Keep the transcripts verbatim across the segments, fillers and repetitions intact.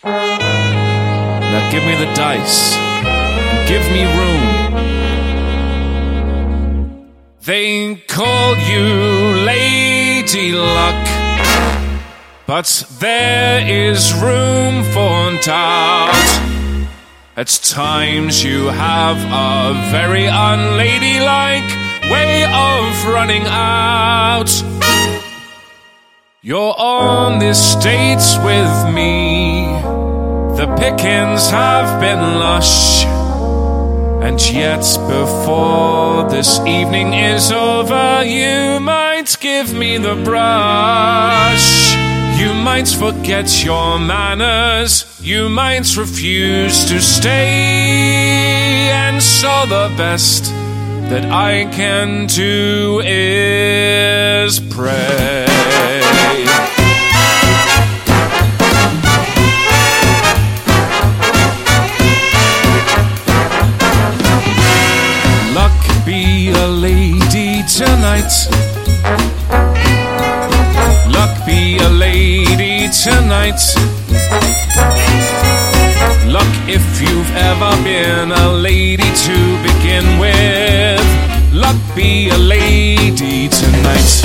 Now give me the dice. Give me room. They call you Lady Luck, but there is room for doubt. At times you have a very unladylike way of running out. You're on this date with me. The pickings have been lush, and yet before this evening is over, you might give me the brush. You might forget your manners, you might refuse to stay, and so the best that I can do is pray. Luck be a lady tonight. Luck be a lady tonight. Luck if you've ever been a lady to begin with. Luck be a lady tonight.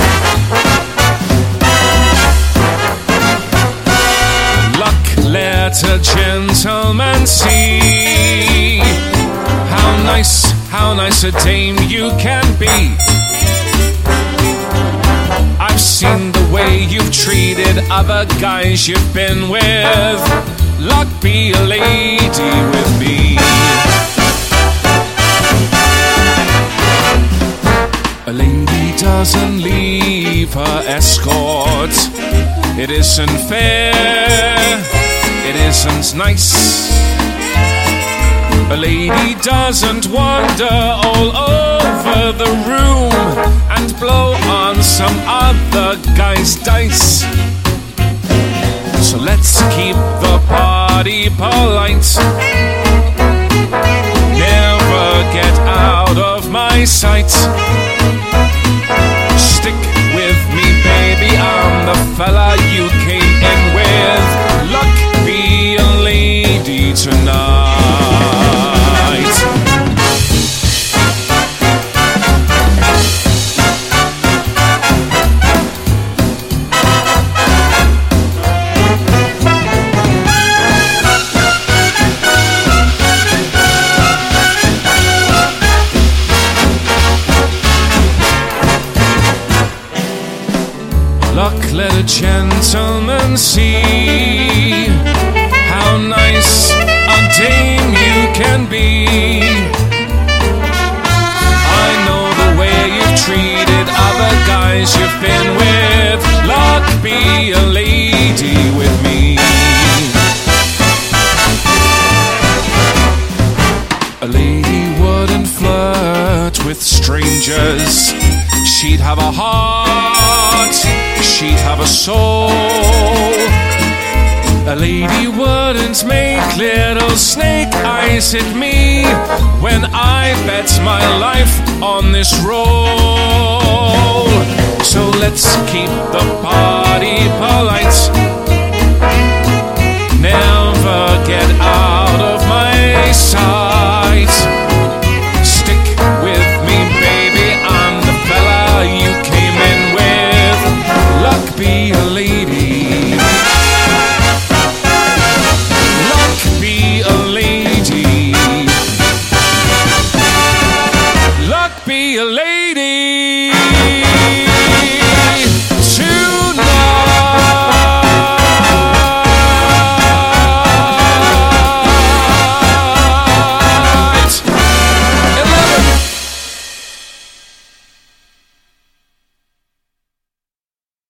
Luck let a gentleman see how nice, how nice a dame you can be. I've seen the way you've treated other guys you've been with. Luck be a lady with me. A lady doesn't leave her escort. It isn't fair, it isn't nice. A lady doesn't wander all over the room and blow on some other guy's dice. So let's keep the party polite. Never get out of my sight. Stick with me, baby, I'm the fella you came in with. Luck be a lady tonight. Luck let a gentleman see how nice a dame you can be. I know the way you've treated other guys you've been with. Luck be a lady with me. A lady wouldn't flirt with strangers. She'd have a heart, she'd have a soul. A lady wouldn't make little snake eyes at me when I bet my life on this roll. So let's keep the party polite. Never get out of my sight. Stick with me, baby, I'm the fella you came in with. Luck be a lady. Luck be a lady. Luck be a lady.